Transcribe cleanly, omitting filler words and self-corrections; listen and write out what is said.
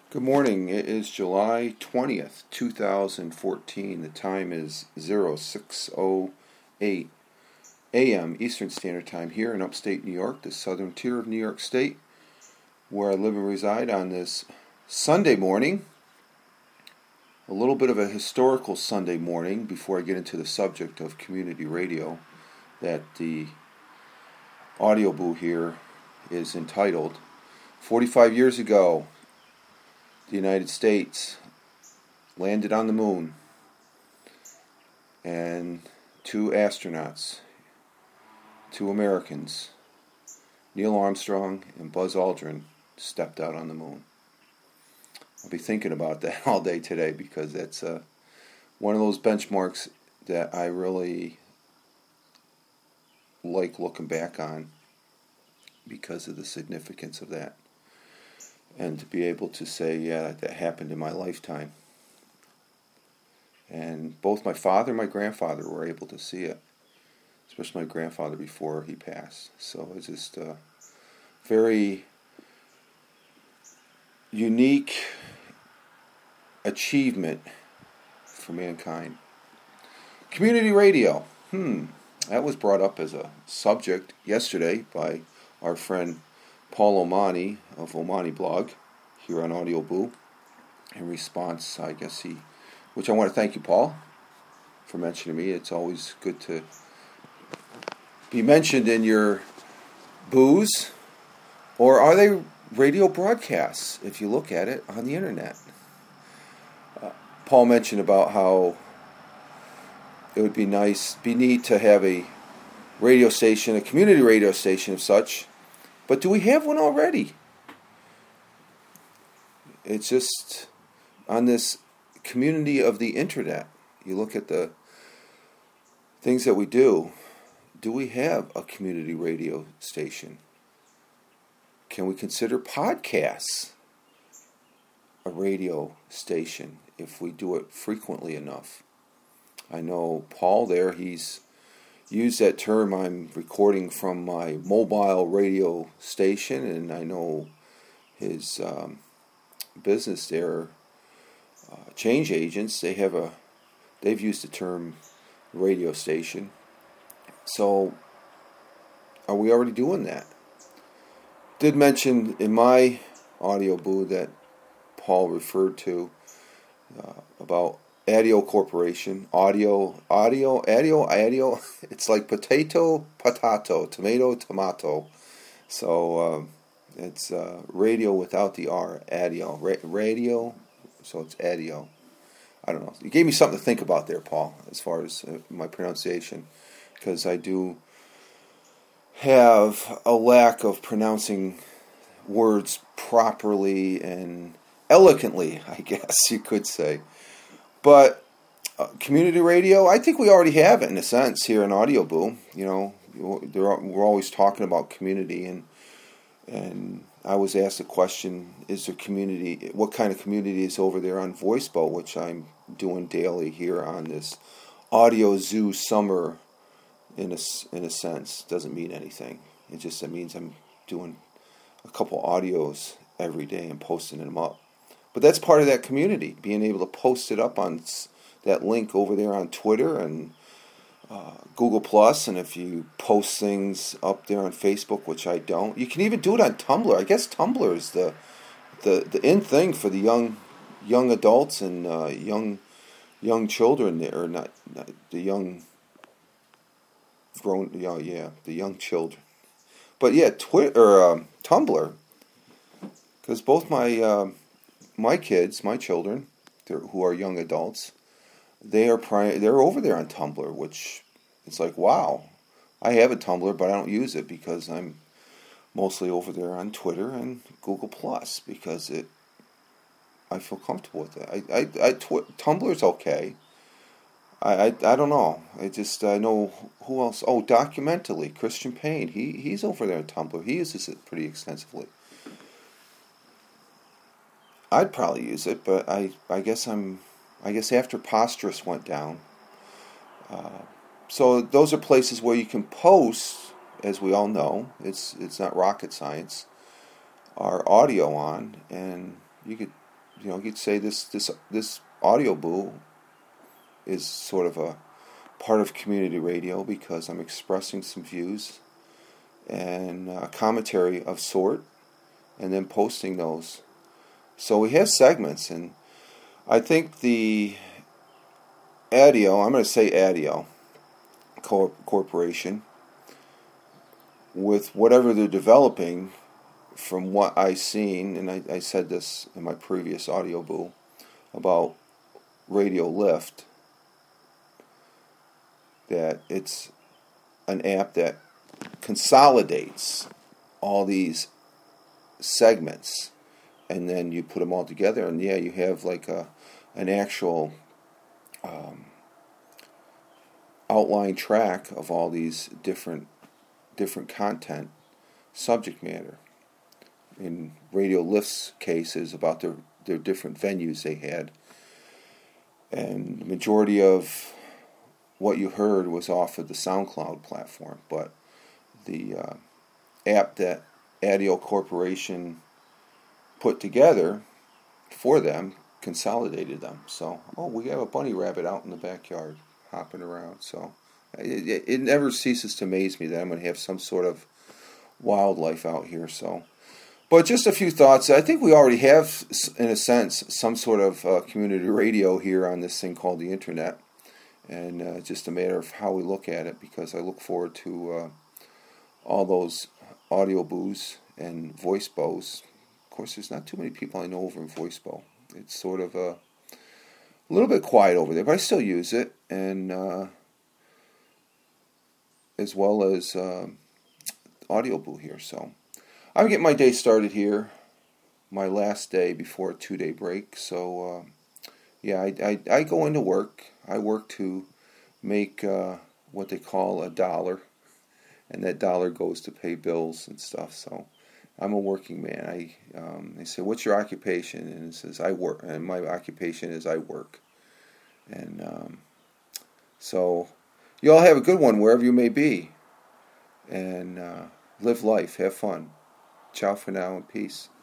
Good morning. It is July 20th, 2014. The time is 06:08 a.m. Eastern Standard Time here in upstate New York, the southern tier of New York State, where I live and reside on this Sunday morning. A little bit of a historical Sunday morning before I get into the subject of community radio that the audio boo here is entitled. 45 years ago, the United States landed on the moon, and two astronauts, two Americans, Neil Armstrong and Buzz Aldrin, stepped out on the moon. I'll be thinking about that all day today because that's one of those benchmarks that I really like looking back on because of the significance of that. And to be able to say, yeah, that happened in my lifetime. And both my father and my grandfather were able to see it, especially my grandfather before he passed. So it's just a very unique achievement for mankind. Community radio. That was brought up as a subject yesterday by our friend Paul Omani of Omani Blog here on Audio Boo. In response, which I want to thank you, Paul, for mentioning me. It's always good to be mentioned in your boos. Or are they radio broadcasts, if you look at it on the internet? Paul mentioned about how it would be neat to have a radio station, a community radio station of such. But do we have one already? It's just on this community of the internet. You look at the things that we do. Do we have a community radio station? Can we consider podcasts a radio station if we do it frequently enough? I know Paul there, he's used that term. I'm recording from my mobile radio station, and I know his business there, Change Agents, they've used the term radio station. So are we already doing that? Did mention in my audio boo that Paul referred to about Adio Corporation, audio. It's like potato, tomato. So it's radio without the R, Adio. Radio, so it's Adio. I don't know. You gave me something to think about there, Paul, as far as my pronunciation, because I do have a lack of pronouncing words properly and elegantly, I guess you could say. But community radio, I think we already have it in a sense here in Audio Boo. You know, we're always talking about community, and I was asked the question: is there community? What kind of community is over there on VoiceBoat, which I'm doing daily here on this Audio Zoo summer? In a sense, doesn't mean anything. It means I'm doing a couple audios every day and posting them up. But that's part of that community, being able to post it up on that link over there on Twitter and Google Plus. And if you post things up there on Facebook, which I don't, you can even do it on Tumblr. I guess Tumblr is the in thing for the young adults and young children there, or not the young grown. The young children. But yeah, Tumblr, because both my kids, my children, who are young adults, they're over there on Tumblr, which it's like, wow, I have a Tumblr, but I don't use it because I'm mostly over there on Twitter and Google Plus because I feel comfortable with it. Tumblr's okay. I don't know. I know who else. Oh, Documentally, Christian Payne. He's over there on Tumblr. He uses it pretty extensively. I'd probably use it, but I guess after Posterous went down. So those are places where you can post, as we all know. It's not rocket science. Our audio on, and you could you'd say this audio boo is sort of a part of community radio because I'm expressing some views and commentary of sort, and then posting those. So we have segments, and I think the ADIO, I'm going to say ADIO Corporation, with whatever they're developing, from what I've seen, and I said this in my previous audio boo about Radio Lift, that it's an app that consolidates all these segments, and then you put them all together, and you have like an actual outline track of all these different content, subject matter. In Radio Lift's case, is about their different venues they had, and the majority of what you heard was off of the SoundCloud platform, but the app that ADIO Corporation put together for them consolidated them. So, we have a bunny rabbit out in the backyard hopping around. So it never ceases to amaze me that I'm going to have some sort of wildlife out here. So, but just a few thoughts. I think we already have, in a sense, some sort of community radio here on this thing called the internet. And just a matter of how we look at it, because I look forward to all those audio boos and voice bows. Of course, there's not too many people I know over in voice bow. It's sort of a little bit quiet over there, but I still use it, and as well as audio boo here. So I'm getting my day started here, my last day before a 2-day break. So I go into work. I work to make what they call $1, and that dollar goes to pay bills and stuff. So I'm a working man. They say, "What's your occupation?" And it says, "I work," and my occupation is I work. And so you all have a good one wherever you may be, and live life, have fun. Ciao for now, and peace.